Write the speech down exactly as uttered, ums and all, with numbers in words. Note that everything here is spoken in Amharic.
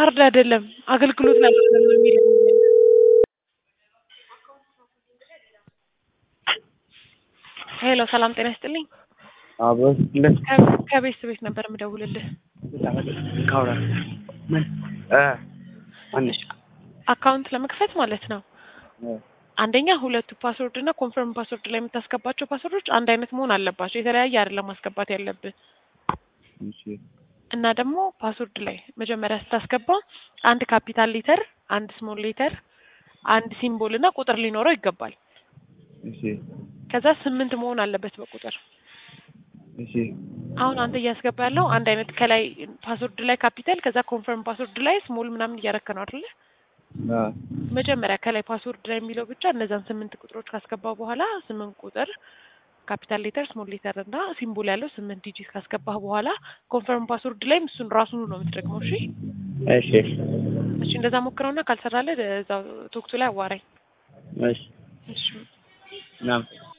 ካርድ አይደለም አገልግሎት ለማግኘት ነው የሚለው ሄሎ ሰላም ጤና ይስጥልኝ አብሮስ ለስ ከቤት ቤት ነበር የምደውልልህ ካውራ ምን አ አንሽ አካውንት ለመክፈት ማለት ነው አንደኛ ሁለቱ ፓስወርድ እና ኮንፈርም ፓስወርድ ላይ የምታስገባቸው ፓስወርዶች አንድ አይነት መሆን አለባቸው የተለያየ አይደለም ማስገባት ያለብህ እሺ እና ደግሞ ፓስወርድ ላይ መጀመሪያ ስታስገባ አንድ ካፒታል ሌተር አንድ ስሞል ሌተር አንድ ሲምቦል እና ቁጥር ሊኖረው ይገባል እሺ ከዛ ስምንት መሆን አለበት በቁጥር እሺ አሁን አንተ እያስገባ ያለው አንድ አይነት ከላይ ፓስወርድ ላይ ካፒታል ከዛ ኮንፈርም ፓስወርድ ላይ ስሞል ምናምን እያረከ ነው አይደል አ መጀመሪያ ከላይ ፓስወርድ ላይ የሚለው ብቻ እነዛን ስምንት ቁጥሮች ካስገባ በኋላ ስምንት ቁጥር ካፒታል ሌተር ስሞል ሌተር እና ሲምቦል ያለው ስምንት ዲጂት ካስገባህ በኋላ ኮንፈርም ፓስወርድ ላይ እሱን ራሱን ነው የምትደግመው እሺ እሺ እሺ እንደዛ ሞክረውና ካልሰራለ እዛው ቶክቱ ላይ አዋራኝ እሺ እሺ ናም